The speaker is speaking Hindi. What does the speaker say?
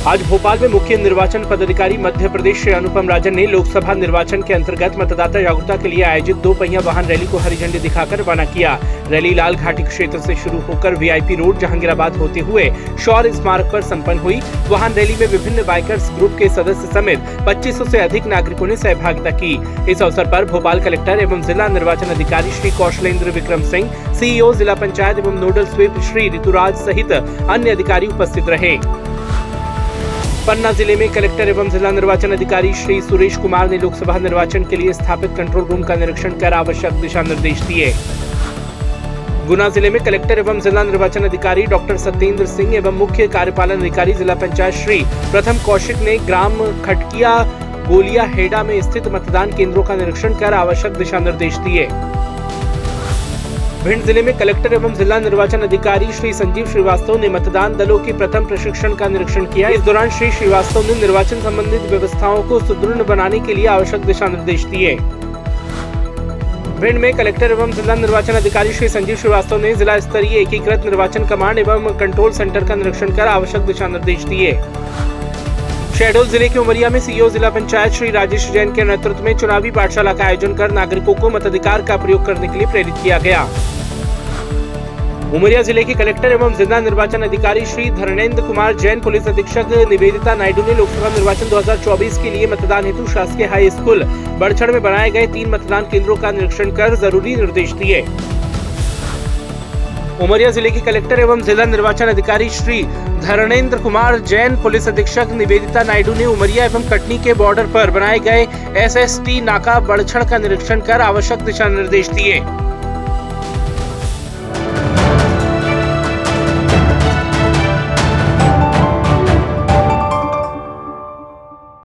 आज भोपाल में मुख्य निर्वाचन पदाधिकारी मध्य प्रदेश श्री अनुपम राजन ने लोकसभा निर्वाचन के अंतर्गत मतदाता जागरूकता के लिए आयोजित 2 पहिया वाहन रैली को हरी झंडी दिखाकर रवाना किया। रैली लाल घाटी क्षेत्र से शुरू होकर वीआईपी रोड जहांगीराबाद होते हुए शौर्य स्मारक पर संपन्न हुई। वाहन रैली में विभिन्न बाइकर्स ग्रुप के सदस्य समेत 2500 से अधिक नागरिकों ने सहभागिता की। इस अवसर पर भोपाल कलेक्टर एवं जिला निर्वाचन अधिकारी श्री कौशलेंद्र विक्रम सिंह, सीईओ जिला पंचायत एवं नोडल स्वीप श्री ऋतुराज सहित अन्य अधिकारी उपस्थित रहे। पन्ना जिले में कलेक्टर एवं जिला निर्वाचन अधिकारी श्री सुरेश कुमार ने लोकसभा निर्वाचन के लिए स्थापित कंट्रोल रूम का निरीक्षण कर आवश्यक दिशा निर्देश दिए। गुना जिले में कलेक्टर एवं जिला निर्वाचन अधिकारी डॉक्टर सत्येंद्र सिंह एवं मुख्य कार्यपालन अधिकारी जिला पंचायत श्री प्रथम कौशिक ने ग्राम खटकिया गोलिया हेडा में स्थित मतदान केंद्रों का निरीक्षण कर आवश्यक दिशा निर्देश दिए। भिंड जिले में कलेक्टर एवं जिला निर्वाचन अधिकारी श्री संजीव श्रीवास्तव ने मतदान दलों के प्रथम प्रशिक्षण का निरीक्षण किया। इस दौरान श्री श्रीवास्तव ने निर्वाचन संबंधित व्यवस्थाओं को सुदृढ़ बनाने के लिए आवश्यक दिशा निर्देश दिए। भिंड में कलेक्टर एवं जिला निर्वाचन अधिकारी श्री संजीव श्रीवास्तव ने जिला स्तरीय एकीकृत निर्वाचन कमांड एवं कंट्रोल सेंटर का निरीक्षण कर आवश्यक दिशा निर्देश दिए। शहडोल जिले के उमरिया में सीईओ जिला पंचायत श्री राजेश जैन के नेतृत्व में चुनावी पाठशाला का आयोजन कर नागरिकों को मताधिकार का प्रयोग करने के लिए प्रेरित किया गया। उमरिया जिले के कलेक्टर एवं जिला निर्वाचन अधिकारी श्री धर्मेंद्र कुमार जैन, पुलिस अधीक्षक निवेदिता नायडू ने लोकसभा निर्वाचन 2024 के लिए मतदान हेतु शासकीय हाई स्कूल बड़छड़ में बनाए गए 3 मतदान केंद्रों का निरीक्षण कर जरूरी निर्देश दिए। उमरिया जिले के कलेक्टर एवं जिला निर्वाचन अधिकारी श्री धर्मेंद्र कुमार जैन, पुलिस अधीक्षक निवेदिता नायडू ने उमरिया एवं कटनी के बॉर्डर पर बनाए गए एसएसटी नाका बड़छड़ का निरीक्षण कर आवश्यक दिशा निर्देश दिए।